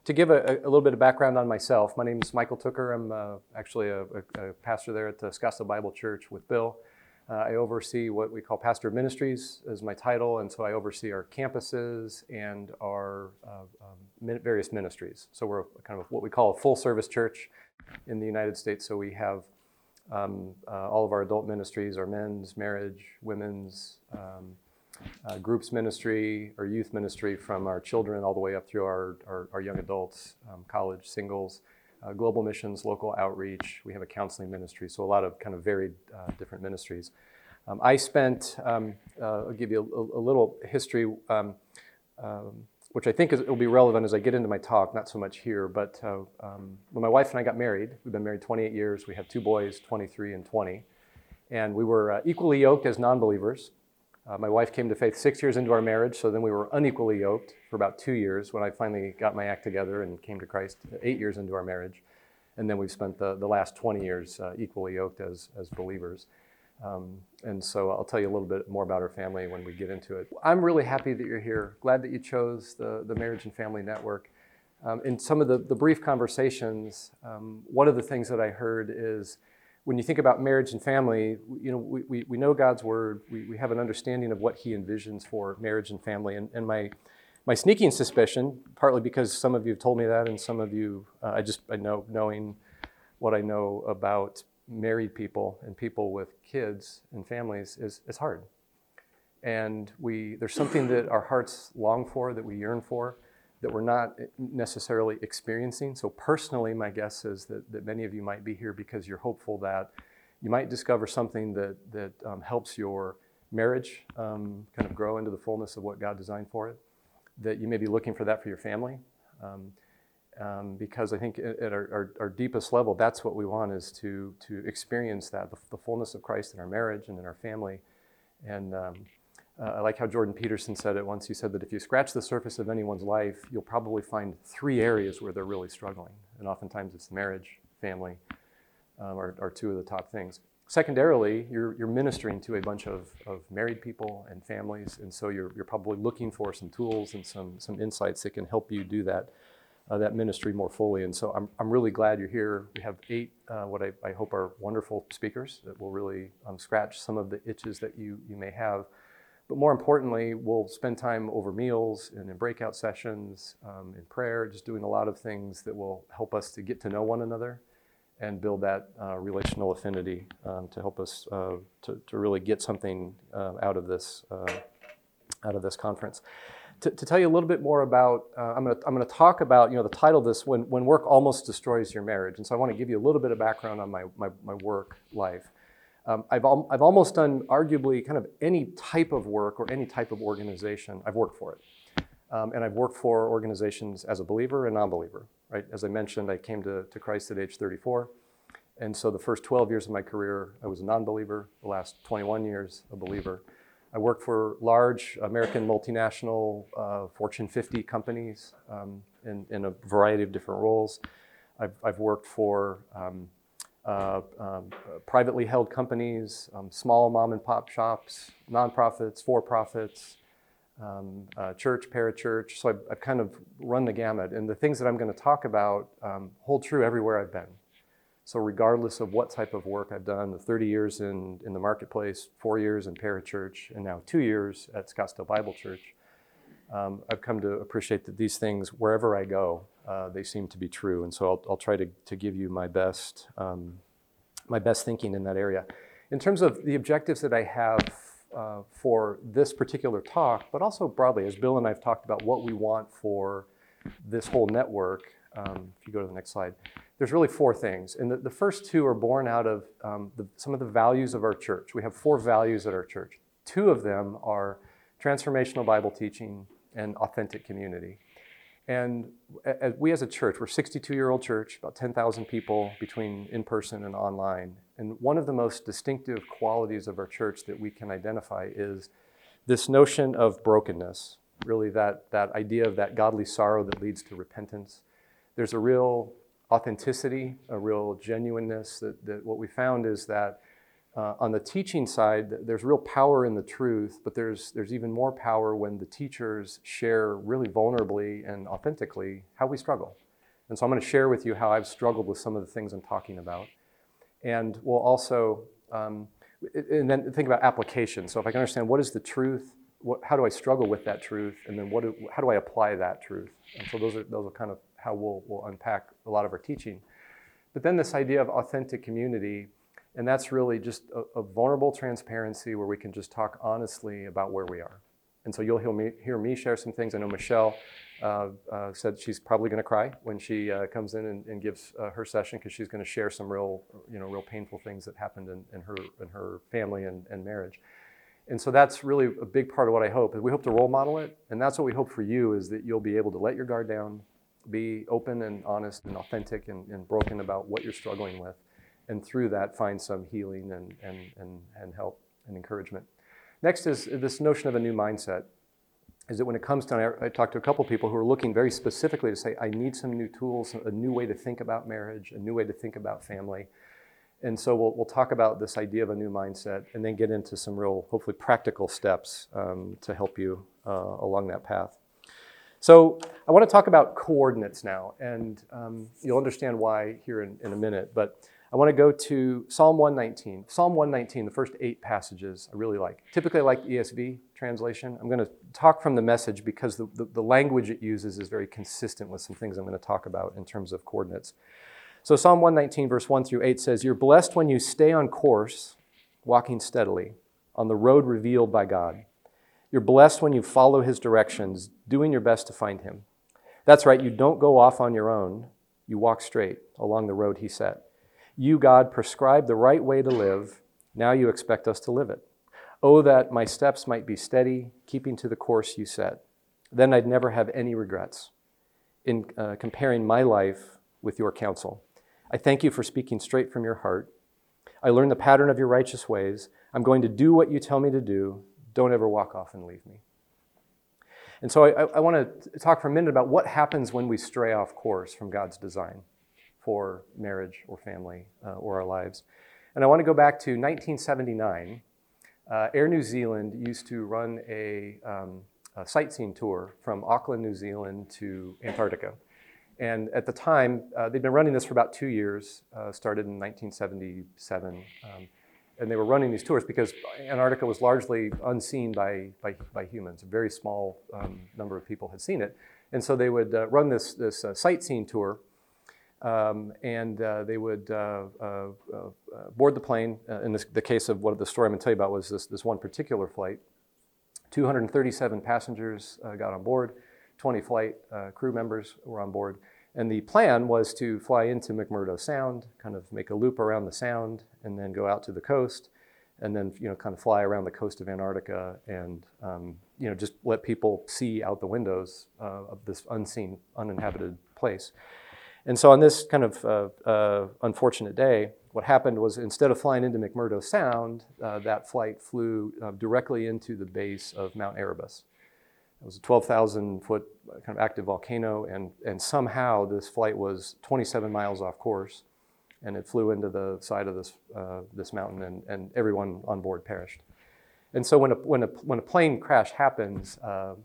to give a little bit of background on myself, my name is Michael Tooker. I'm actually a pastor there at the Scottsdale Bible Church with Bill. I oversee what we call Pastor of Ministries as my title, and so I oversee our campuses and our various ministries. So we're kind of what we call a full-service church in the United States. So we have all of our adult ministries, our men's, marriage, women's, groups ministry, or youth ministry, from our children all the way up through our young adults, college, singles, global missions, local outreach. We have a counseling ministry, so a lot of kind of varied different ministries. I spent, I'll give you a little history, which I think will be relevant as I get into my talk, not so much here, but when my wife and I got married, we've been married 28 years, we have two boys, 23 and 20, and we were equally yoked as non-believers. My wife came to faith 6 years into our marriage, so then we were unequally yoked for about 2 years when I finally got my act together and came to Christ 8 years into our marriage. And then we've spent the last 20 years equally yoked as believers. And so I'll tell you a little bit more about our family when we get into it. I'm really happy that you're here. Glad that you chose the Marriage and Family Network. In some of the brief conversations, one of the things that I heard is, when you think about marriage and family, you know, we know God's word. We have an understanding of what He envisions for marriage and family. And my sneaking suspicion, partly because some of you have told me that, and some of you, I know, knowing what I know about married people and people with kids and families, is hard. And there's something that our hearts long for, that we yearn for, that we're not necessarily experiencing. So personally, my guess is that many of you might be here because you're hopeful that you might discover something that helps your marriage kind of grow into the fullness of what God designed for it, that you may be looking for that for your family. Because I think at our deepest level, that's what we want, is to experience that, the fullness of Christ in our marriage and in our family. And I like how Jordan Peterson said it once. He said that if you scratch the surface of anyone's life, you'll probably find 3 areas where they're really struggling. And oftentimes it's marriage, family, are two of the top things. Secondarily, you're ministering to a bunch of married people and families, and so you're probably looking for some tools and some insights that can help you do that ministry more fully. And so I'm really glad you're here. We have 8 what I hope are wonderful speakers that will really scratch some of the itches that you may have. But more importantly, we'll spend time over meals and in breakout sessions, in prayer, just doing a lot of things that will help us to get to know one another and build that relational affinity to help us to really get something out of this conference. To tell you a little bit more about, I'm going to talk about, the title of this, when work almost destroys your marriage. And so I want to give you a little bit of background on my work life. I've almost done arguably kind of any type of work or any type of organization. I've worked for it. And I've worked for organizations as a believer and non-believer, right? As I mentioned, I came to Christ at age 34. And so the first 12 years of my career, I was a non-believer. The last 21 years, a believer. I worked for large American multinational Fortune 50 companies in a variety of different roles. I've worked for privately held companies, small mom and pop shops, nonprofits, for-profits, church, parachurch. So I've kind of run the gamut. And the things that I'm going to talk about hold true everywhere I've been. So regardless of what type of work I've done, the 30 years in the marketplace, 4 years in parachurch, and now 2 years at Scottsdale Bible Church, I've come to appreciate that these things, wherever I go, they seem to be true. And so I'll try to give you my best thinking in that area. In terms of the objectives that I have for this particular talk, but also broadly, as Bill and I have talked about what we want for this whole network, if you go to the next slide, there's really 4 things. And the first 2 are born out of some of the values of our church. We have 4 values at our church. 2 of them are transformational Bible teaching and authentic community. And we as a church, we're a 62-year-old church, about 10,000 people between in-person and online. And one of the most distinctive qualities of our church that we can identify is this notion of brokenness, really that idea of that godly sorrow that leads to repentance. There's a real authenticity, a real genuineness that what we found is that On the teaching side, there's real power in the truth, but there's even more power when the teachers share really vulnerably and authentically how we struggle. And so I'm going to share with you how I've struggled with some of the things I'm talking about. And we'll also, and then think about application. So if I can understand what is the truth, how do I struggle with that truth, and then how do I apply that truth? And so those are kind of how we'll unpack a lot of our teaching. But then this idea of authentic community, and that's really just a vulnerable transparency where we can just talk honestly about where we are. And so you'll hear me share some things. I know Michelle said she's probably going to cry when she comes in and gives her session, because she's going to share some real painful things that happened in her family and marriage. And so that's really a big part of what I hope. We hope to role model it, and that's what we hope for you, is that you'll be able to let your guard down, be open and honest and authentic and broken about what you're struggling with, and through that find some healing and help and encouragement. Next is this notion of a new mindset. Is that when it comes to, I talked to a couple people who are looking very specifically to say, I need some new tools, a new way to think about marriage, a new way to think about family. And so we'll talk about this idea of a new mindset, and then get into some real, hopefully practical steps to help you along that path. So I want to talk about coordinates now, and you'll understand why here in a minute, but I want to go to Psalm 119. Psalm 119, the first 8 passages I really like. Typically I like ESV translation. I'm going to talk from the Message because the language it uses is very consistent with some things I'm going to talk about in terms of coordinates. So Psalm 119, verse 1 through 8 says, "You're blessed when you stay on course, walking steadily, on the road revealed by God. You're blessed when you follow his directions, doing your best to find him. That's right, you don't go off on your own. You walk straight along the road he set. You, God, prescribe the right way to live. Now you expect us to live it. Oh, that my steps might be steady, keeping to the course you set. Then I'd never have any regrets in comparing my life with your counsel. I thank you for speaking straight from your heart. I learn the pattern of your righteous ways. I'm going to do what you tell me to do. Don't ever walk off and leave me." And so I want to talk for a minute about what happens when we stray off course from God's design for marriage or family or our lives. And I want to go back to 1979. Air New Zealand used to run a sightseeing tour from Auckland, New Zealand to Antarctica. And at the time, they'd been running this for about 2 years, started in 1977. And they were running these tours because Antarctica was largely unseen by humans. A very small number of people had seen it. And so they would run this sightseeing tour, and they would board the plane. In the case of what the story I'm going to tell you about was this one particular flight. 237 passengers got on board, 20 flight crew members were on board. And the plan was to fly into McMurdo Sound, kind of make a loop around the sound, and then go out to the coast, and then kind of fly around the coast of Antarctica, and just let people see out the windows of this unseen, uninhabited place. And so on this kind of unfortunate day, what happened was instead of flying into McMurdo Sound, that flight flew directly into the base of Mount Erebus. It was a 12,000-foot kind of active volcano, and somehow this flight was 27 miles off course, and it flew into the side of this mountain, and everyone on board perished. And so when a plane crash happens,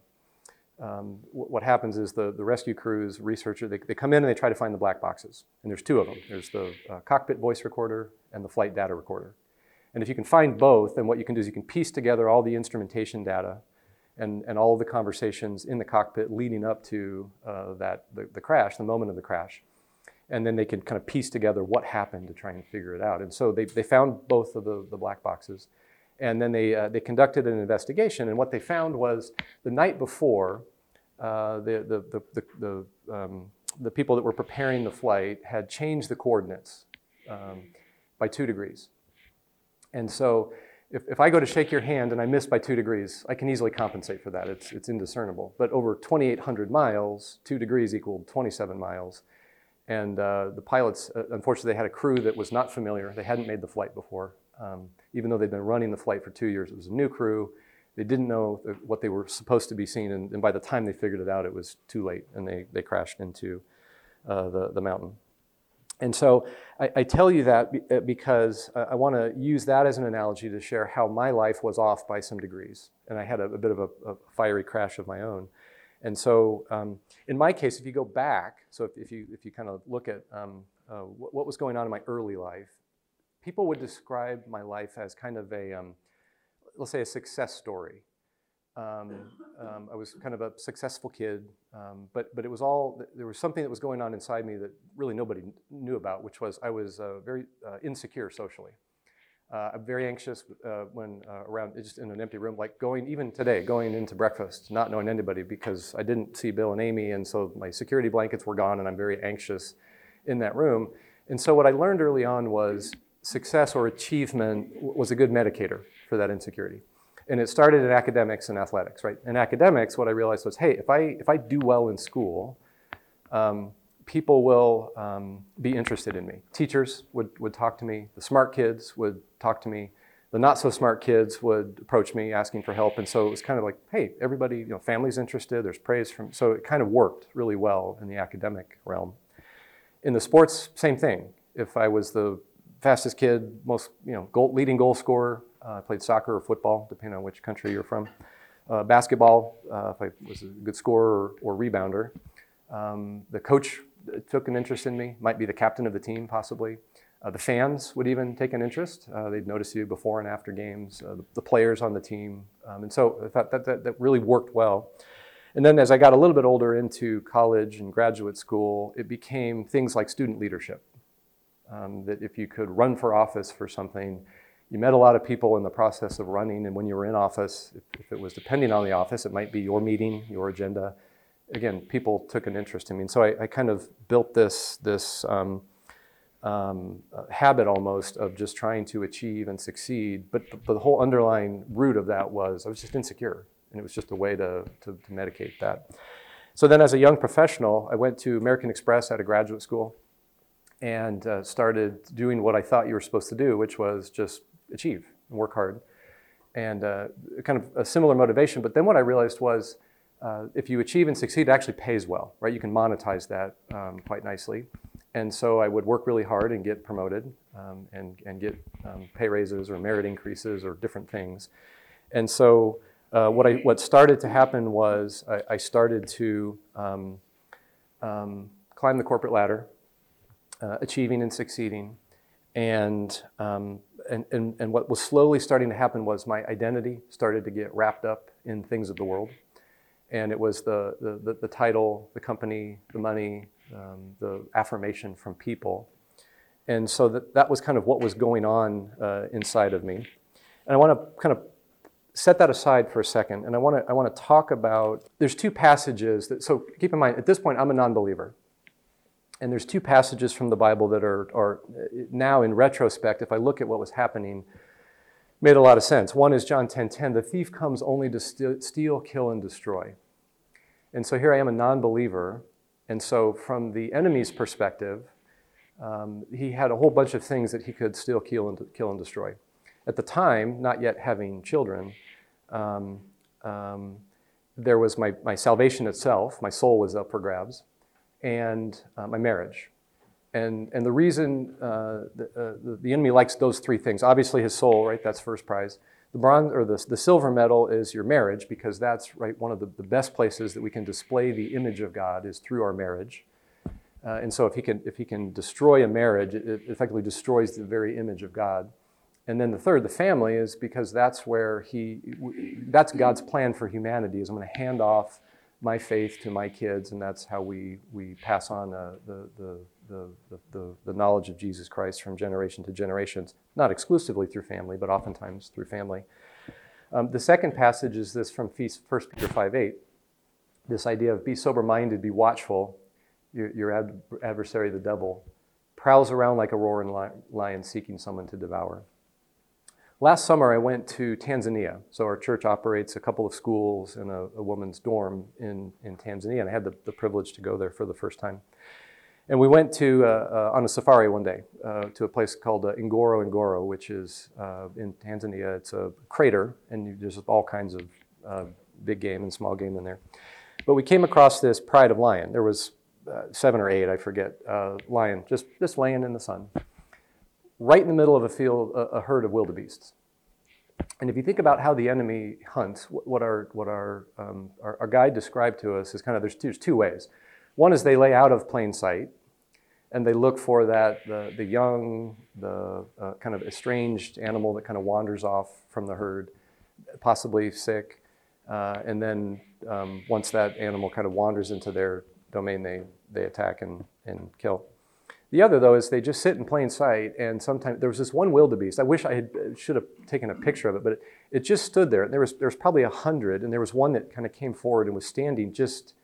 what happens is the rescue crews, researchers, they come in and they try to find the black boxes, and there's 2 of them. There's the cockpit voice recorder and the flight data recorder. And if you can find both, then what you can do is you can piece together all the instrumentation data and all of the conversations in the cockpit leading up to the crash, the moment of the crash. And then they can kind of piece together what happened to try and figure it out. And so they found both of the black boxes. And then they conducted an investigation. And what they found was the night before, the people that were preparing the flight had changed the coordinates by 2 degrees. And so if I go to shake your hand and I miss by 2 degrees, I can easily compensate for that. It's indiscernible. But over 2,800 miles, 2 degrees equaled 27 miles. And the pilots, unfortunately, they had a crew that was not familiar. They hadn't made the flight before. Even though they'd been running the flight for 2 years, it was a new crew. They didn't know what they were supposed to be seeing. And by the time they figured it out, it was too late. And they crashed into the mountain. And so I tell you that because I want to use that as an analogy to share how my life was off by some degrees. And I had a bit of a fiery crash of my own. And so in my case, if you go back, so if you kind of look at what was going on in my early life, people would describe my life as kind of let's say a success story. I was kind of a successful kid, but it was there was something that was going on inside me that really nobody knew about, which was I was very insecure socially. I'm very anxious when around, just in an empty room, like even today, going into breakfast, not knowing anybody because I didn't see Bill and Amy, and so my security blankets were gone, and I'm very anxious in that room. And so what I learned early on was success or achievement was a good medicator for that insecurity. And it started in academics and athletics, right? In academics, what I realized was, hey, if I do well in school, people will be interested in me. Teachers would talk to me. The smart kids would talk to me. The not so smart kids would approach me asking for help. And so it was kind of like, hey, everybody, family's interested. There's praise so it kind of worked really well in the academic realm. In the sports, same thing. If I was the fastest kid, most leading goal scorer, I played soccer or football, depending on which country you're from. Basketball, if I was a good scorer or rebounder. The coach took an interest in me, might be the captain of the team possibly. The fans would even take an interest. They'd notice you before and after games, the players on the team. And so I thought that really worked well. And then as I got a little bit older into college and graduate school, it became things like student leadership. That if you could run for office for something, you met a lot of people in the process of running, and when you were in office, if it was depending on the office, it might be your meeting, your agenda. Again, people took an interest in me. And so I kind of built this habit almost of just trying to achieve and succeed. But the whole underlying root of that was I was just insecure, and it was just a way to medicate that. So then as a young professional, I went to American Express out of graduate school and started doing what I thought you were supposed to do, which was just achieve and work hard. And kind of a similar motivation. But then what I realized was if you achieve and succeed, it actually pays well, right? You can monetize that quite nicely. And so I would work really hard and get promoted and get pay raises or merit increases or different things. And so what started to happen was I started to climb the corporate ladder, achieving and succeeding. And what was slowly starting to happen was my identity started to get wrapped up in things of the world. And it was the title, the company, the money, the affirmation from people. And so that was kind of what was going on inside of me. And I want to kind of set that aside for a second. And I want to talk about, there's two passages so keep in mind, at this point, I'm a non-believer. And there's two passages from the Bible that are now in retrospect, if I look at what was happening, made a lot of sense. One is John 10:10, the thief comes only to steal, kill, and destroy. And so here I am, a non-believer. And so from the enemy's perspective, he had a whole bunch of things that he could steal, kill, and destroy. At the time, not yet having children, there was my salvation itself, my soul was up for grabs, and my marriage. And the reason the enemy likes those three things, obviously his soul, right? That's first prize. The bronze or the silver medal is your marriage, because that's right one of the best places that we can display the image of God is through our marriage. And so if he can destroy a marriage, it effectively destroys the very image of God. And then the third, the family, is because that's where that's God's plan for humanity. Is I'm going to hand off my faith to my kids, and that's how we pass on the knowledge of Jesus Christ from generation to generations, not exclusively through family, but oftentimes through family. The second passage is this from 1 Peter 5:8, this idea of be sober-minded, be watchful. Your adversary, the devil, prowls around like a roaring lion seeking someone to devour. Last summer, I went to Tanzania. So our church operates a couple of schools and a woman's dorm in Tanzania, and I had the privilege to go there for the first time. And we went on a safari one day to a place called Ngorongoro, which is in Tanzania. It's a crater, and there's all kinds of big game and small game in there. But we came across this pride of lion. There was 7 or 8, I forget, lion just laying in the sun, right in the middle of a field, a herd of wildebeests. And if you think about how the enemy hunts, what our guide described to us is kind of there's two ways. One is they lay out of plain sight, and they look for the young, kind of estranged animal that kind of wanders off from the herd, possibly sick, and then once that animal kind of wanders into their domain, they attack and kill. The other, though, is they just sit in plain sight, and sometimes there was this one wildebeest. I wish I should have taken a picture of it, but it just stood there. And there was probably 100, and there was one that kind of came forward and was standing just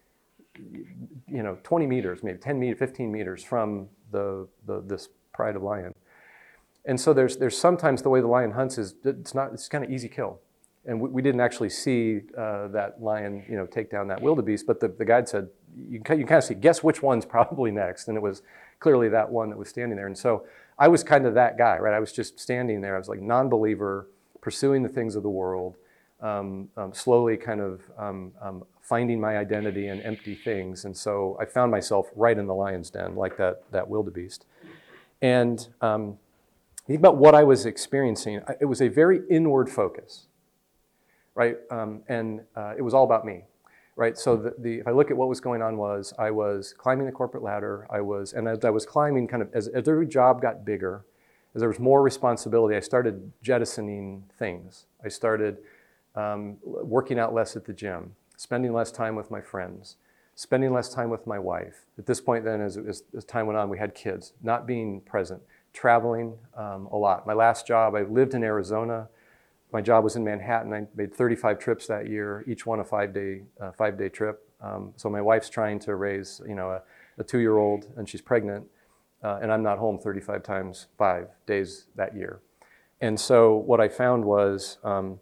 20 meters, maybe 10 meters, 15 meters from this pride of lion. And so there's sometimes the way the lion hunts is it's kind of easy kill. And we didn't actually see that lion, take down that wildebeest, but the guide said, you kind of see, guess which one's probably next. And it was clearly that one that was standing there. And so I was kind of that guy, right? I was just standing there. I was like non-believer, pursuing the things of the world, slowly kind of finding my identity in empty things. And so I found myself right in the lion's den, like that wildebeest. And think about what I was experiencing. It was a very inward focus, right? And it was all about me, right? So if I look at what was going on I was climbing the corporate ladder. And as I was climbing, kind of as every job got bigger, as there was more responsibility, I started jettisoning things. I started working out less at the gym, spending less time with my friends, spending less time with my wife. At this point then, as time went on, we had kids, not being present, traveling a lot. My last job, I lived in Arizona. My job was in Manhattan. I made 35 trips that year, each one a 5-day trip. So my wife's trying to raise, a 2-year-old, and she's pregnant, and I'm not home 35 times 5 days that year. And so what I found was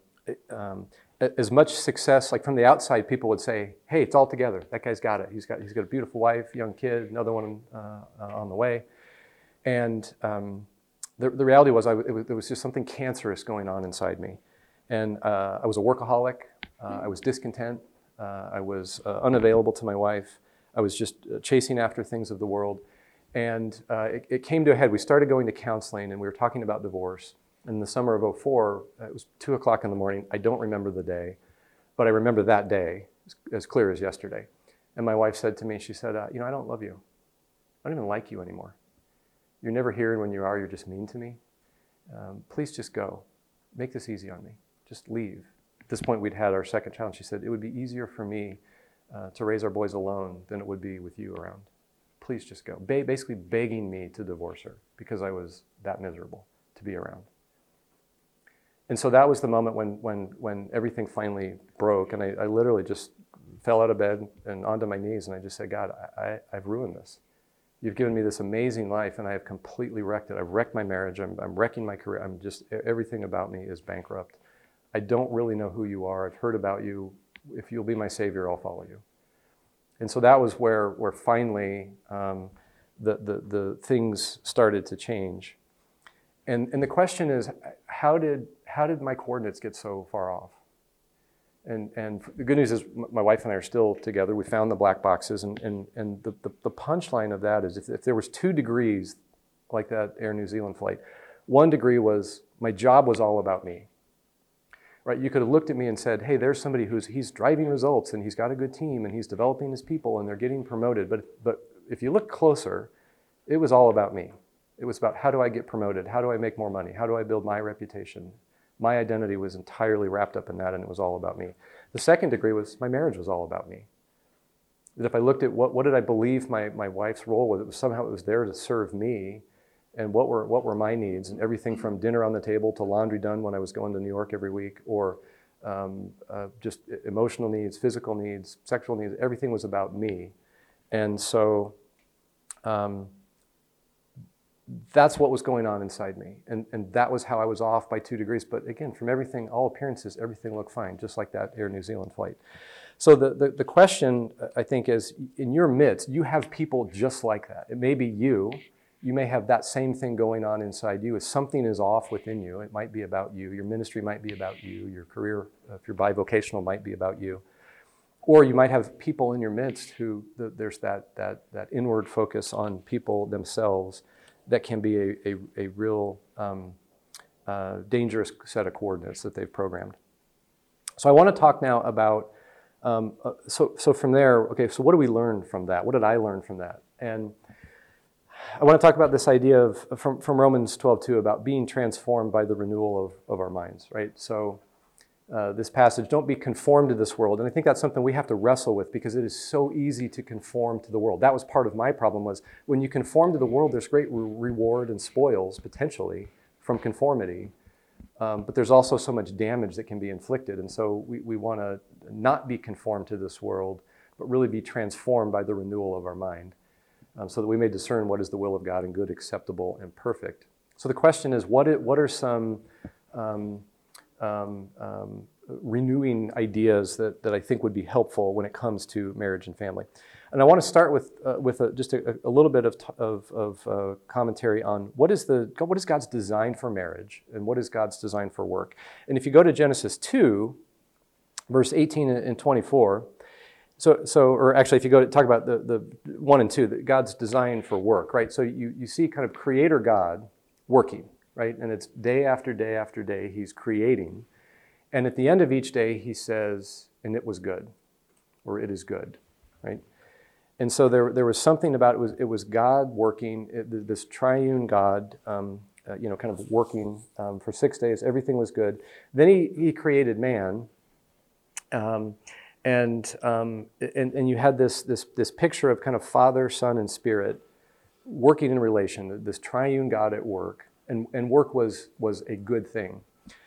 as much success, like from the outside, people would say, "Hey, it's all together. That guy's got it. He's got a beautiful wife, young kid, another one on the way." And the reality was, there was just something cancerous going on inside me. And I was a workaholic. I was discontent. I was unavailable to my wife. I was just chasing after things of the world. And it came to a head. We started going to counseling, and we were talking about divorce. In the summer of 2004, it was 2 o'clock in the morning. I don't remember the day, but I remember that day as clear as yesterday. And my wife said to me, she said, I don't love you. I don't even like you anymore. You're never here, and when you are, you're just mean to me. Please just go. Make this easy on me. Just leave. At this point, we'd had our second child. She said, it would be easier for me to raise our boys alone than it would be with you around. Please just go. Basically begging me to divorce her because I was that miserable to be around. And so that was the moment when everything finally broke, and I literally just fell out of bed and onto my knees, and I just said, God, I've ruined this. You've given me this amazing life, and I have completely wrecked it. I've wrecked my marriage. I'm wrecking my career. Everything about me is bankrupt. I don't really know who you are. I've heard about you. If you'll be my Savior, I'll follow you. And so that was where finally the things started to change. And the question is, how did my coordinates get so far off? And the good news is my wife and I are still together. We found the black boxes, and the punchline of that is if there was 2 degrees like that Air New Zealand flight, 1 degree was my job was all about me. Right? You could have looked at me and said, hey, there's somebody he's driving results, and he's got a good team, and he's developing his people, and they're getting promoted. But if you look closer, it was all about me. It was about how do I get promoted? How do I make more money? How do I build my reputation? My identity was entirely wrapped up in that, and it was all about me. The second degree was my marriage was all about me. That if I looked at what did I believe my wife's role was, somehow it was there to serve me, and what were my needs, and everything from dinner on the table to laundry done when I was going to New York every week, or just emotional needs, physical needs, sexual needs, everything was about me. And so that's what was going on inside me. And that was how I was off by 2 degrees. But again, from everything, all appearances, everything looked fine, just like that Air New Zealand flight. So the question, I think, is in your midst, you have people just like that. It may be you. You may have that same thing going on inside you. If something is off within you, it might be about you. Your ministry might be about you. Your career, if you're bivocational, might be about you. Or you might have people in your midst who there's that inward focus on people themselves that can be a real dangerous set of coordinates that they've programmed. So I want to talk now about, so from there, okay, so what do we learn from that? What did I learn from that? And I want to talk about this idea of, from Romans 12:2, about being transformed by the renewal of our minds, right? So this passage, don't be conformed to this world. And I think that's something we have to wrestle with because it is so easy to conform to the world. That was part of my problem, was when you conform to the world, there's great reward and spoils, potentially, from conformity. But there's also so much damage that can be inflicted. And so we want to not be conformed to this world, but really be transformed by the renewal of our mind, so that we may discern what is the will of God and good, acceptable, and perfect. So the question is, what are some renewing ideas that I think would be helpful when it comes to marriage and family? And I want to start with just a little bit of commentary on what is God's design for marriage and what is God's design for work. And if you go to Genesis 2, verse 18 and 24, or actually, if you go to talk about the 1 and 2, God's design for work, right? So you see kind of Creator God working, right? And it's day after day after day He's creating. And at the end of each day, He says, and it was good, or it is good, right? And so there was something about it was God working, this triune God, kind of working for 6 days. Everything was good. Then He created man. And you had this picture of kind of Father, Son, and Spirit working in relation, this triune God at work, and work was a good thing.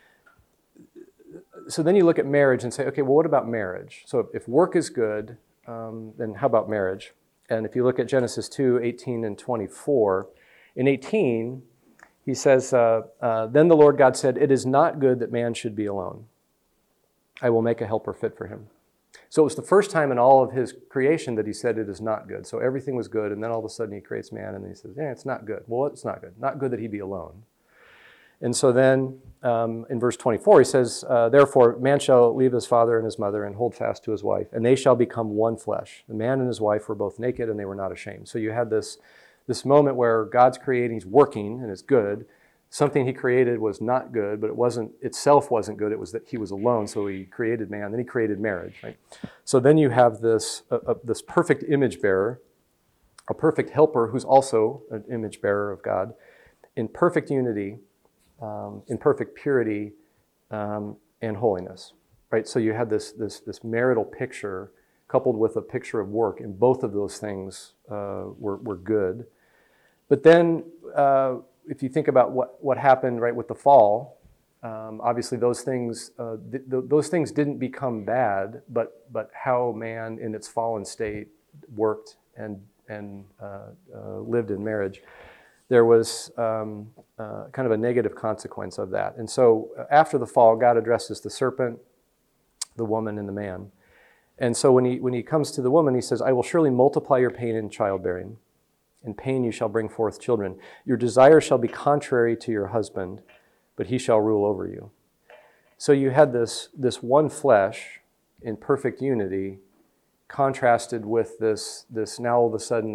So then you look at marriage and say, okay, well, what about marriage? So if work is good, then how about marriage? And if you look at Genesis 2, 18 and 24, in 18, He says, then the Lord God said, it is not good that man should be alone. I will make a helper fit for him. So it was the first time in all of His creation that He said it is not good. So everything was good, and then all of a sudden He creates man, and He says, it's not good. Well, it's not good. Not good that he be alone. And so then in verse 24, He says, therefore man shall leave his father and his mother and hold fast to his wife, and they shall become one flesh. The man and his wife were both naked, and they were not ashamed. So you had this moment where God's creating, He's working, and it's good. Something He created was not good, but itself wasn't good. It was that He was alone, so He created man. Then He created marriage, right? So then you have this perfect image bearer, a perfect helper who's also an image bearer of God, in perfect unity, in perfect purity, and holiness, right? So you had this marital picture coupled with a picture of work, and both of those things were good. But then, if you think about what happened right with the fall, obviously those things didn't become bad, but how man in its fallen state worked and lived in marriage, there was kind of a negative consequence of that. And so after the fall, God addresses the serpent, the woman, and the man. And so when he comes to the woman, He says, I will surely multiply your pain in childbearing. In pain you shall bring forth children. Your desire shall be contrary to your husband, but he shall rule over you. So you had this one flesh in perfect unity contrasted with this now all of a sudden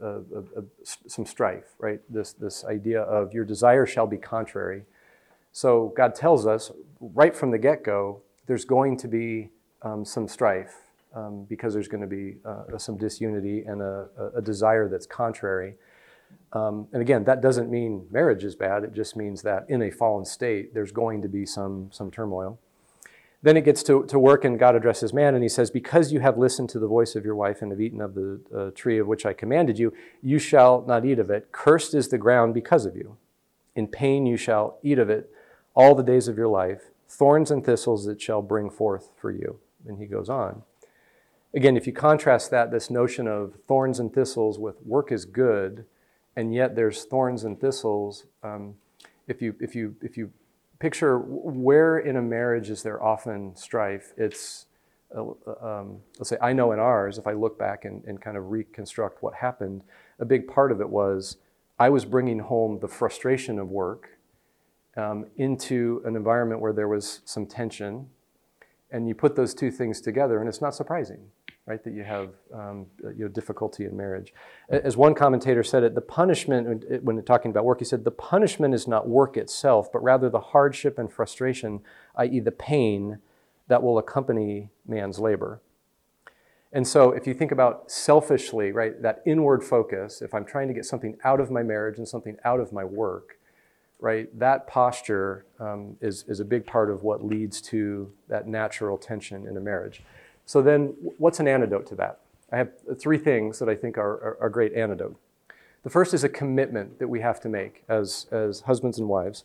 some strife, right? This idea of your desire shall be contrary. So God tells us right from the get-go, there's going to be some strife. Because there's going to be some disunity and a desire that's contrary. And again, that doesn't mean marriage is bad. It just means that in a fallen state, there's going to be some turmoil. Then it gets to work, and God addresses man, and He says, because you have listened to the voice of your wife and have eaten of the tree of which I commanded you, you shall not eat of it. Cursed is the ground because of you. In pain you shall eat of it all the days of your life. Thorns and thistles it shall bring forth for you. And He goes on. Again, if you contrast this notion of thorns and thistles with work is good, and yet there's thorns and thistles, if you picture where in a marriage is there often strife, it's, let's say, I know in ours, if I look back and kind of reconstruct what happened, a big part of it was I was bringing home the frustration of work into an environment where there was some tension. And you put those two things together, and it's not surprising, right, that you have difficulty in marriage. As one commentator said it, the punishment, when talking about work, he said, the punishment is not work itself, but rather the hardship and frustration, i.e. the pain that will accompany man's labor. And so if you think about selfishly, right, that inward focus, if I'm trying to get something out of my marriage and something out of my work, right, that posture is a big part of what leads to that natural tension in a marriage. So then what's an antidote to that? I have three things that I think are a great antidote. The first is a commitment that we have to make as husbands and wives.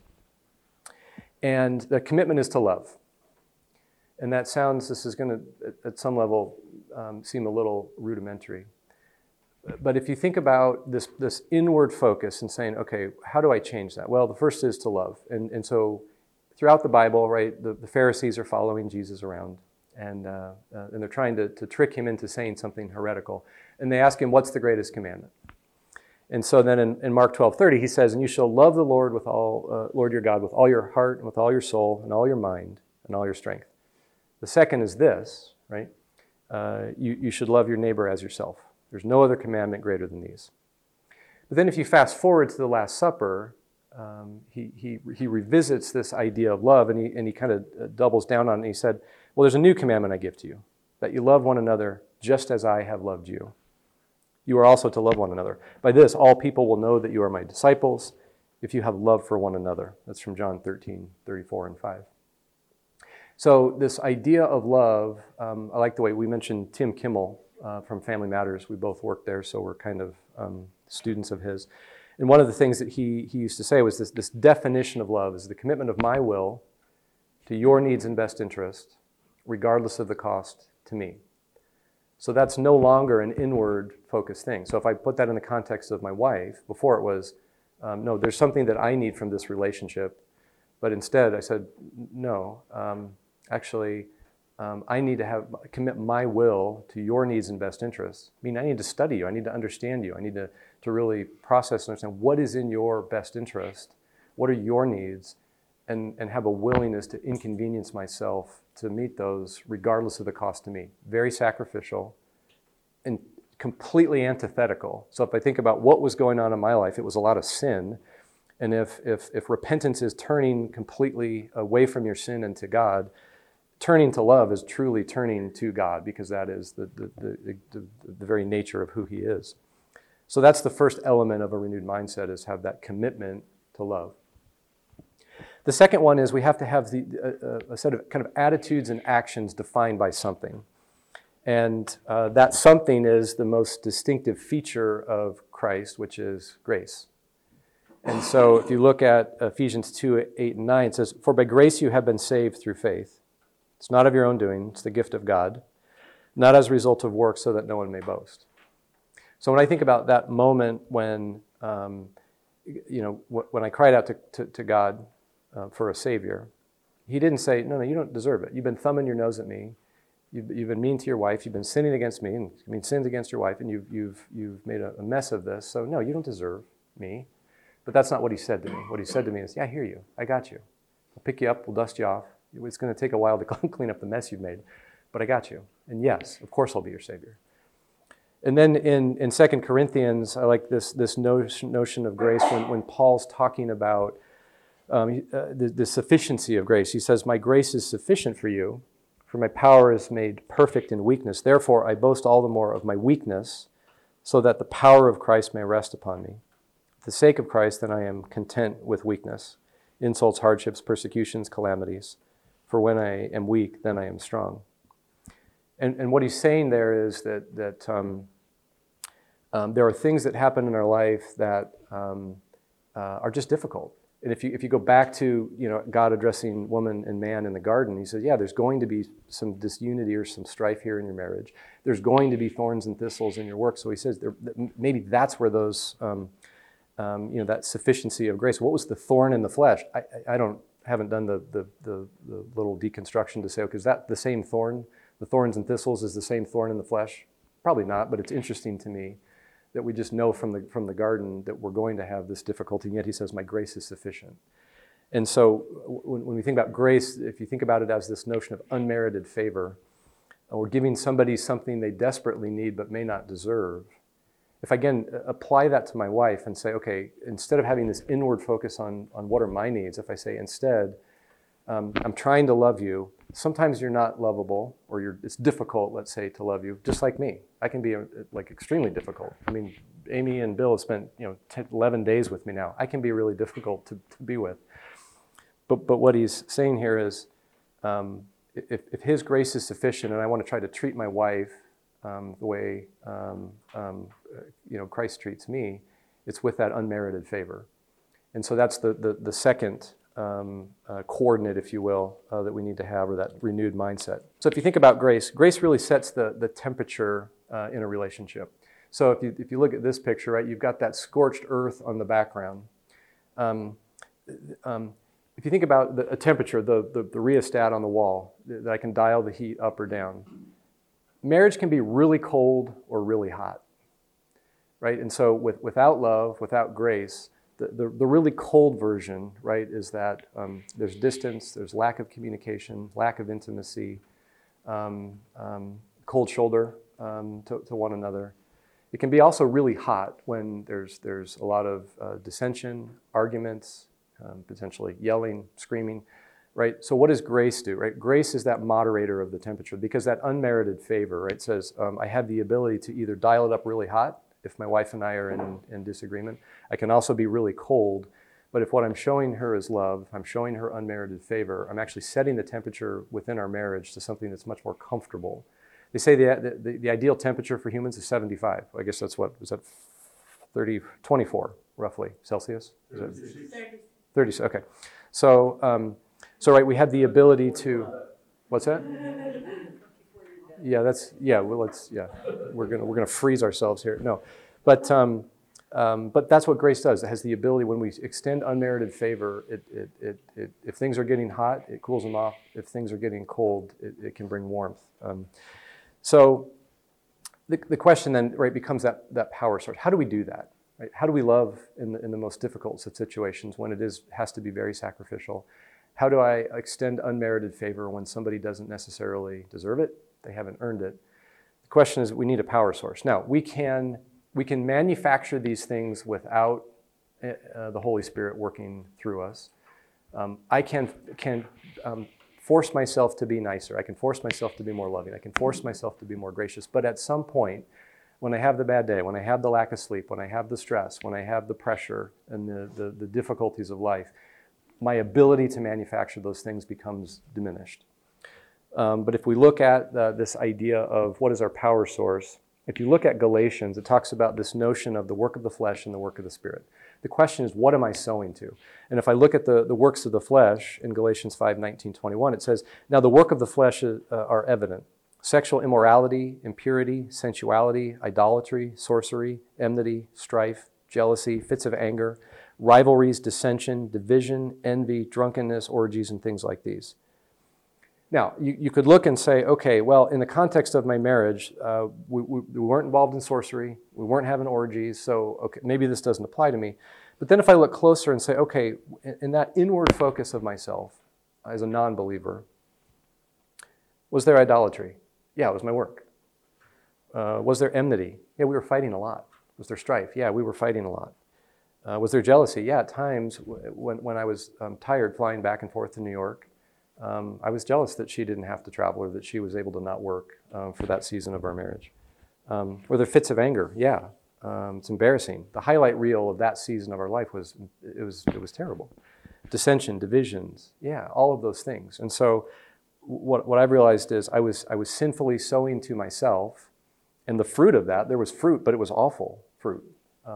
And the commitment is to love. And that sounds, this is going to, at some level, seem a little rudimentary. But if you think about this inward focus and saying, okay, how do I change that? Well, the first is to love. And so throughout the Bible, right, the Pharisees are following Jesus around. And they're trying to trick him into saying something heretical. And they ask him, what's the greatest commandment? And so then in Mark 12:30, he says, and you shall love the Lord with all, Lord your God, with all your heart and with all your soul and all your mind and all your strength. The second is this, right? You should love your neighbor as yourself. There's no other commandment greater than these. But then if you fast forward to the Last Supper, he revisits this idea of love, and he kind of doubles down on it. And he said, well, there's a new commandment I give to you, that you love one another just as I have loved you. You are also to love one another. By this, all people will know that you are my disciples, if you have love for one another. That's from John 13:34 and 5. So this idea of love, I like the way we mentioned Tim Kimmel from Family Matters. We both worked there, so we're kind of students of his. And one of the things that he used to say was this definition of love is the commitment of my will to your needs and best interest, regardless of the cost to me. So that's no longer an inward focused thing. So if I put that in the context of my wife, before it was, no, there's something that I need from this relationship, but instead I said, no, actually, I need to commit my will to your needs and best interests. I mean, I need to study you. I need to understand you. I need to really process and understand what is in your best interest, what are your needs, and have a willingness to inconvenience myself to meet those regardless of the cost to me. Very sacrificial and completely antithetical. So if I think about what was going on in my life, it was a lot of sin. And if repentance is turning completely away from your sin and to God, turning to love is truly turning to God, because that is the very nature of who he is. So that's the first element of a renewed mindset, is have that commitment to love. The second one is we have to have a set of kind of attitudes and actions defined by something. And that something is the most distinctive feature of Christ, which is grace. And so if you look at Ephesians 2:8-9, it says, for by grace you have been saved through faith. It's not of your own doing, it's the gift of God, not as a result of works so that no one may boast. So when I think about that moment when, when I cried out to God for a Savior, he didn't say, no, you don't deserve it. You've been thumbing your nose at me. You've been mean to your wife. You've been sinning against me, and sinned against your wife, and you've made a mess of this. So no, you don't deserve me. But that's not what he said to me. What he said to me is, yeah, I hear you. I got you. I'll pick you up. We'll dust you off. It's going to take a while to clean up the mess you've made, but I got you. And yes, of course I'll be your Savior. And then in 2 Corinthians, I like this notion of grace when Paul's talking about the sufficiency of grace. He says, my grace is sufficient for you, for my power is made perfect in weakness. Therefore, I boast all the more of my weakness, so that the power of Christ may rest upon me. For the sake of Christ, then I am content with weakness, insults, hardships, persecutions, calamities. For when I am weak, then I am strong. And what he's saying there is that there are things that happen in our life that are just difficult. And if you go back to God addressing woman and man in the garden, he says, yeah, there's going to be some disunity or some strife here in your marriage. There's going to be thorns and thistles in your work. So he says maybe that's where those that sufficiency of grace. What was the thorn in the flesh? I haven't done the little deconstruction to say, okay, is that the same thorn? The thorns and thistles is the same thorn in the flesh? Probably not, but it's interesting to me that we just know from the garden that we're going to have this difficulty, and yet he says, my grace is sufficient. And so when we think about grace, if you think about it as this notion of unmerited favor, or giving somebody something they desperately need but may not deserve, if I, again, apply that to my wife and say, okay, instead of having this inward focus on what are my needs, if I say instead, I'm trying to love you, sometimes you're not lovable, or it's difficult, let's say, to love you, just like me. I can be like extremely difficult. I mean, Amy and Bill have spent 10, 11 days with me now. I can be really difficult to be with. But what he's saying here is, if his grace is sufficient, and I want to try to treat my wife the way Christ treats me, it's with that unmerited favor. And so that's the second coordinate, if you will, that we need to have, or that renewed mindset. So if you think about grace, grace really sets the temperature in a relationship. So if you look at this picture, right, you've got that scorched earth on the background. If you think about a temperature, the rheostat on the wall, that I can dial the heat up or down. Marriage can be really cold or really hot, right? And so without love, without grace, the really cold version, right, is that there's distance, there's lack of communication, lack of intimacy, cold shoulder to one another. It can be also really hot when there's a lot of dissension, arguments, potentially yelling, screaming, right? So what does grace do, right? Grace is that moderator of the temperature, because that unmerited favor, right, says I have the ability to either dial it up really hot if my wife and I are in disagreement. I can also be really cold, but if what I'm showing her is love, if I'm showing her unmerited favor, I'm actually setting the temperature within our marriage to something that's much more comfortable. They say the ideal temperature for humans is 75. I guess that's what, is that 24 roughly Celsius? Is it 30, okay. So right, we have the ability to, what's that? Yeah, we're gonna freeze ourselves here. No, but that's what grace does. It has the ability, when we extend unmerited favor, if things are getting hot, it cools them off. If things are getting cold, it can bring warmth. So the question then, right, becomes that power source. How do we do that? Right? How do we love in the most difficult of situations when it has to be very sacrificial? How do I extend unmerited favor when somebody doesn't necessarily deserve it? They haven't earned it. The question is, we need a power source. Now, we can manufacture these things without the Holy Spirit working through us. I can force myself to be nicer. I can force myself to be more loving. I can force myself to be more gracious. But at some point, when I have the bad day, when I have the lack of sleep, when I have the stress, when I have the pressure and the difficulties of life, my ability to manufacture those things becomes diminished. But if we look at this idea of what is our power source, if you look at Galatians, it talks about this notion of the work of the flesh and the work of the Spirit. The question is, what am I sowing to? And if I look at the works of the flesh in Galatians 5:19-21, it says, now the work of the flesh are evident. Sexual immorality, impurity, sensuality, idolatry, sorcery, enmity, strife, jealousy, fits of anger, rivalries, dissension, division, envy, drunkenness, orgies, and things like these. Now, you could look and say, okay, well, in the context of my marriage, we weren't involved in sorcery, we weren't having orgies, so okay, maybe this doesn't apply to me. But then if I look closer and say, okay, in that inward focus of myself as a non-believer, was there idolatry? Yeah, it was my work. Was there enmity? Yeah, we were fighting a lot. Was there strife? Yeah, we were fighting a lot. Was there jealousy? Yeah, at times when I was tired flying back and forth to New York, I was jealous that she didn't have to travel or that she was able to not work for that season of our marriage. Were there fits of anger? Yeah, it's embarrassing. The highlight reel of that season of our life was terrible. Dissension, divisions, yeah, all of those things. And so what I've realized is I was sinfully sowing to myself, and the fruit of that, there was fruit, but it was awful fruit.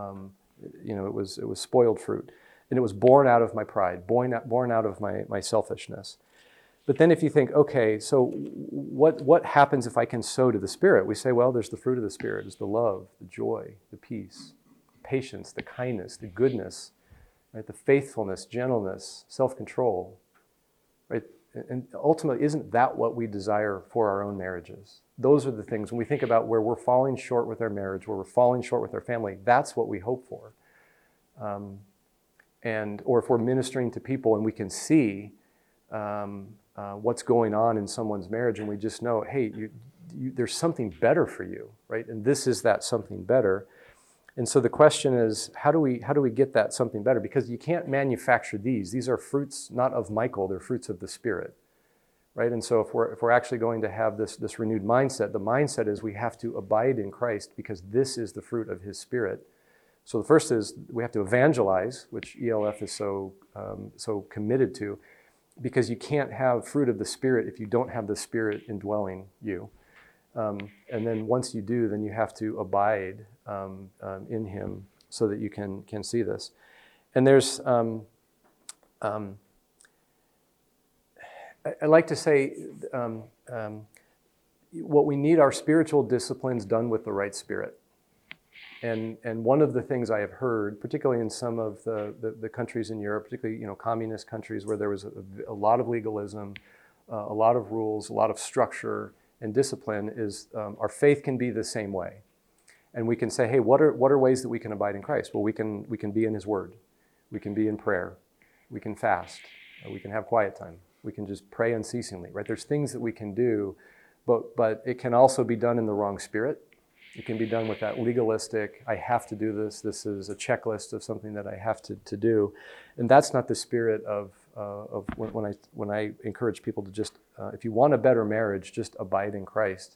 It was spoiled fruit, and it was born out of my pride, born out of my selfishness. But then if you think, okay, so what happens if I can sow to the Spirit? We say, well, there's the fruit of the Spirit. It's the love, the joy, the peace, patience, the kindness, the goodness, right? The faithfulness, gentleness, self-control, right? And ultimately, isn't that what we desire for our own marriages? Those are the things, when we think about where we're falling short with our marriage, where we're falling short with our family, that's what we hope for. or if we're ministering to people and we can see what's going on in someone's marriage, and we just know, hey, there's something better for you, right? And this is that something better. And so the question is, how do we get that something better? Because you can't manufacture these. These are fruits not of Michael; they're fruits of the Spirit, right? And so if we're actually going to have this renewed mindset, the mindset is we have to abide in Christ because this is the fruit of His Spirit. So the first is we have to evangelize, which ELF is so committed to, because you can't have fruit of the Spirit if you don't have the Spirit indwelling you. And then once you do, then you have to abide in Him so that you can see this. And there's, I like to say, what we need are spiritual disciplines done with the right spirit. And one of the things I have heard, particularly in some of the countries in Europe, particularly communist countries where there was a lot of legalism, a lot of rules, a lot of structure and discipline, is our faith can be the same way. And we can say, hey, what are ways that we can abide in Christ? Well, we can be in His Word. We can be in prayer. We can fast. We can have quiet time. We can just pray unceasingly, right? There's things that we can do, but it can also be done in the wrong spirit. It can be done with that legalistic, I have to do this. This is a checklist of something that I have to do. And that's not the spirit of when I encourage people to just, if you want a better marriage, just abide in Christ.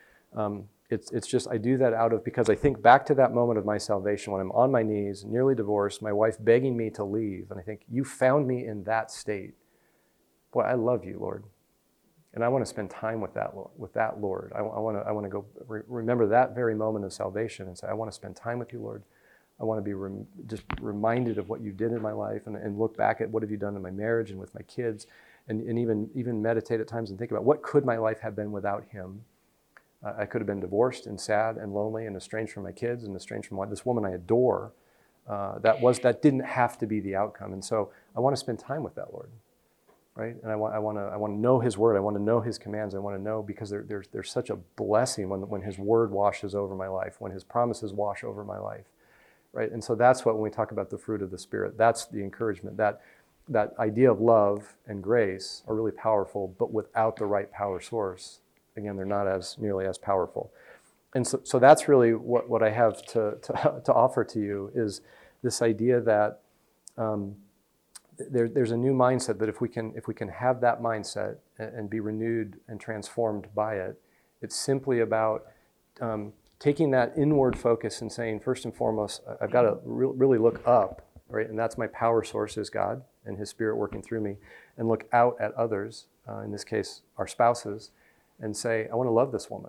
It's just, I do that because I think back to that moment of my salvation when I'm on my knees, nearly divorced, my wife begging me to leave. And I think, you found me in that state. Boy, I love you, Lord. And I want to spend time with that Lord. I want to go remember that very moment of salvation and say, I want to spend time with you, Lord. I want to be just reminded of what you did in my life and look back at what have you done in my marriage and with my kids and even meditate at times and think about what could my life have been without Him. I could have been divorced and sad and lonely and estranged from my kids and estranged from this woman I adore. That didn't have to be the outcome. And so I want to spend time with that Lord. Right, and I want to know His Word. I want to know His commands. I want to know because there's such a blessing when His Word washes over my life, when His promises wash over my life, right? And so that's what when we talk about the fruit of the Spirit, that's the encouragement. That idea of love and grace are really powerful, but without the right power source, again, they're not nearly as powerful. And so that's really what I have to offer to you is this idea that. There's a new mindset that if we can have that mindset and be renewed and transformed by it, it's simply about taking that inward focus and saying, first and foremost, I've got to really look up, right? And that's my power source is God and His Spirit working through me, and look out at others, in this case, our spouses, and say, I want to love this woman.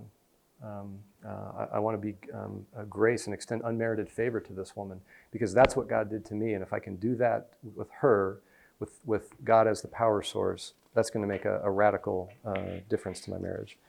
I want to be a grace and extend unmerited favor to this woman because that's what God did to me. And if I can do that with her, with God as the power source, that's going to make a radical difference to my marriage.